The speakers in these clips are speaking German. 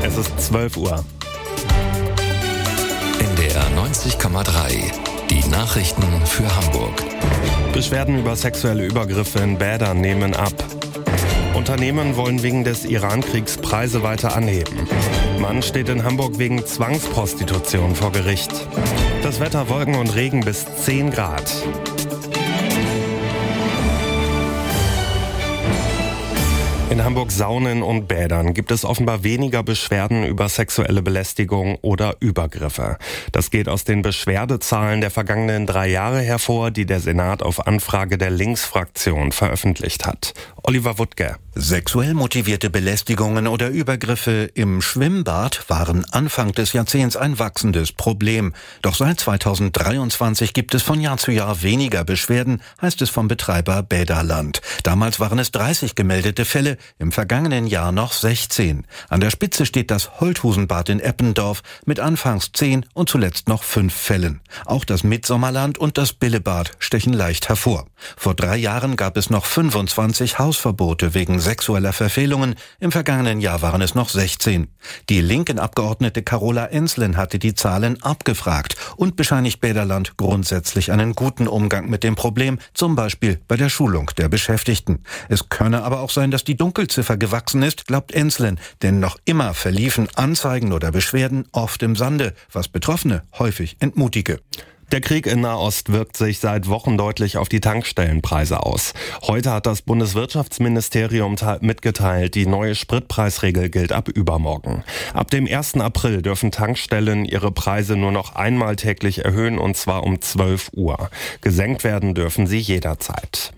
Es ist 12 Uhr. NDR 90,3. Die Nachrichten für Hamburg. Beschwerden über sexuelle Übergriffe in Bädern nehmen ab. Unternehmen wollen wegen des Iran-Kriegs Preise weiter anheben. Mann steht in Hamburg wegen Zwangsprostitution vor Gericht. Das Wetter: Wolken und Regen bis 10 Grad. In Hamburg Saunen und Bädern gibt es offenbar weniger Beschwerden über sexuelle Belästigung oder Übergriffe. Das geht aus den Beschwerdezahlen der vergangenen 3 Jahre hervor, die der Senat auf Anfrage der Linksfraktion veröffentlicht hat. Oliver Wuttke. Sexuell motivierte Belästigungen oder Übergriffe im Schwimmbad waren Anfang des Jahrzehnts ein wachsendes Problem. Doch seit 2023 gibt es von Jahr zu Jahr weniger Beschwerden, heißt es vom Betreiber Bäderland. Damals waren es 30 gemeldete Fälle, im vergangenen Jahr noch 16. An der Spitze steht das Holthusenbad in Eppendorf mit anfangs 10 und zuletzt noch 5 Fällen. Auch das Mitsommerland und das Billebad stechen leicht hervor. Vor 3 Jahren gab es noch 25 Hausverbote wegen sexueller Verfehlungen. Im vergangenen Jahr waren es noch 16. Die linken Abgeordnete Carola Enslen hatte die Zahlen abgefragt und bescheinigt Bäderland grundsätzlich einen guten Umgang mit dem Problem, zum Beispiel bei der Schulung der Beschäftigten. Es könne aber auch sein, dass die Dunkelziffer gewachsen ist, glaubt Enslen, denn noch immer verliefen Anzeigen oder Beschwerden oft im Sande, was Betroffene häufig entmutige. Der Krieg in Nahost wirkt sich seit Wochen deutlich auf die Tankstellenpreise aus. Heute hat das Bundeswirtschaftsministerium mitgeteilt, die neue Spritpreisregel gilt ab übermorgen. Ab dem 1. April dürfen Tankstellen ihre Preise nur noch einmal täglich erhöhen, und zwar um 12 Uhr. Gesenkt werden dürfen sie jederzeit.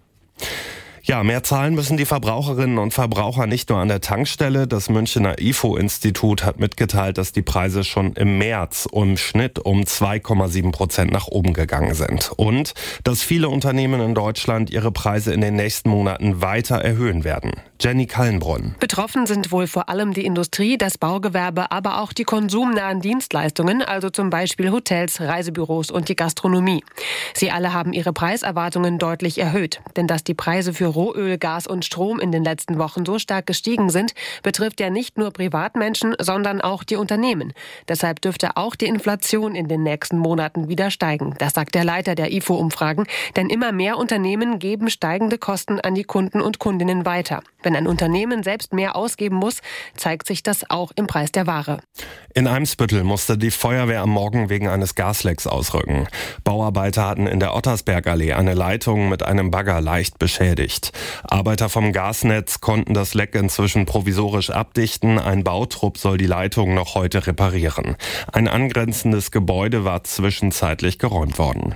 Ja, mehr zahlen müssen die Verbraucherinnen und Verbraucher nicht nur an der Tankstelle. Das Münchner IFO-Institut hat mitgeteilt, dass die Preise schon im März im Schnitt um 2,7% nach oben gegangen sind. Und dass viele Unternehmen in Deutschland ihre Preise in den nächsten Monaten weiter erhöhen werden. Jenny Kallenbrunn. Betroffen sind wohl vor allem die Industrie, das Baugewerbe, aber auch die konsumnahen Dienstleistungen, also zum Beispiel Hotels, Reisebüros und die Gastronomie. Sie alle haben ihre Preiserwartungen deutlich erhöht. Denn dass die Preise für Rohöl, Gas und Strom in den letzten Wochen so stark gestiegen sind, betrifft ja nicht nur Privatmenschen, sondern auch die Unternehmen. Deshalb dürfte auch die Inflation in den nächsten Monaten wieder steigen. Das sagt der Leiter der IFO-Umfragen. Denn immer mehr Unternehmen geben steigende Kosten an die Kunden und Kundinnen weiter. Wenn ein Unternehmen selbst mehr ausgeben muss, zeigt sich das auch im Preis der Ware. In Eimsbüttel musste die Feuerwehr am Morgen wegen eines Gaslecks ausrücken. Bauarbeiter hatten in der Ottersbergallee eine Leitung mit einem Bagger leicht beschädigt. Arbeiter vom Gasnetz konnten das Leck inzwischen provisorisch abdichten. Ein Bautrupp soll die Leitung noch heute reparieren. Ein angrenzendes Gebäude war zwischenzeitlich geräumt worden.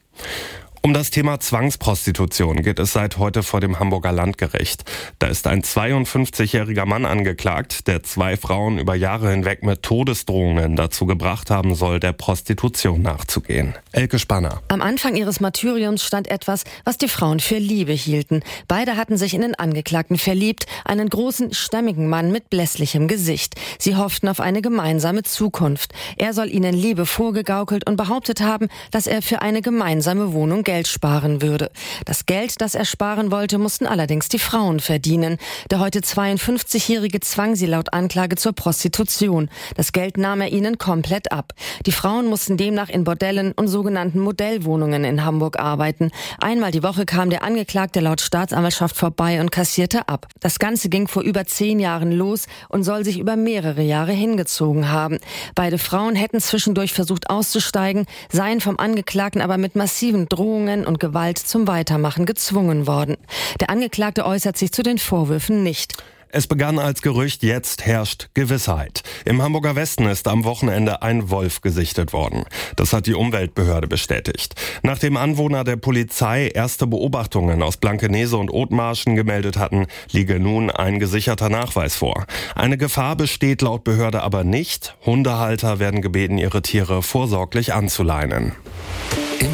Um das Thema Zwangsprostitution geht es seit heute vor dem Hamburger Landgericht. Da ist ein 52-jähriger Mann angeklagt, der 2 Frauen über Jahre hinweg mit Todesdrohungen dazu gebracht haben soll, der Prostitution nachzugehen. Elke Spanner. Am Anfang ihres Martyriums stand etwas, was die Frauen für Liebe hielten. Beide hatten sich in den Angeklagten verliebt, einen großen, stämmigen Mann mit blässlichem Gesicht. Sie hofften auf eine gemeinsame Zukunft. Er soll ihnen Liebe vorgegaukelt und behauptet haben, dass er für eine gemeinsame Wohnung Geld sparen würde. Das Geld, das er sparen wollte, mussten allerdings die Frauen verdienen. Der heute 52-Jährige zwang sie laut Anklage zur Prostitution. Das Geld nahm er ihnen komplett ab. Die Frauen mussten demnach in Bordellen und sogenannten Modellwohnungen in Hamburg arbeiten. Einmal die Woche kam der Angeklagte laut Staatsanwaltschaft vorbei und kassierte ab. Das Ganze ging vor über 10 Jahren los und soll sich über mehrere Jahre hingezogen haben. Beide Frauen hätten zwischendurch versucht auszusteigen, seien vom Angeklagten aber mit massiven Drohungen und Gewalt zum Weitermachen gezwungen worden. Der Angeklagte äußert sich zu den Vorwürfen nicht. Es begann als Gerücht, jetzt herrscht Gewissheit. Im Hamburger Westen ist am Wochenende ein Wolf gesichtet worden. Das hat die Umweltbehörde bestätigt. Nachdem Anwohner der Polizei erste Beobachtungen aus Blankenese und Othmarschen gemeldet hatten, liege nun ein gesicherter Nachweis vor. Eine Gefahr besteht laut Behörde aber nicht. Hundehalter werden gebeten, ihre Tiere vorsorglich anzuleinen.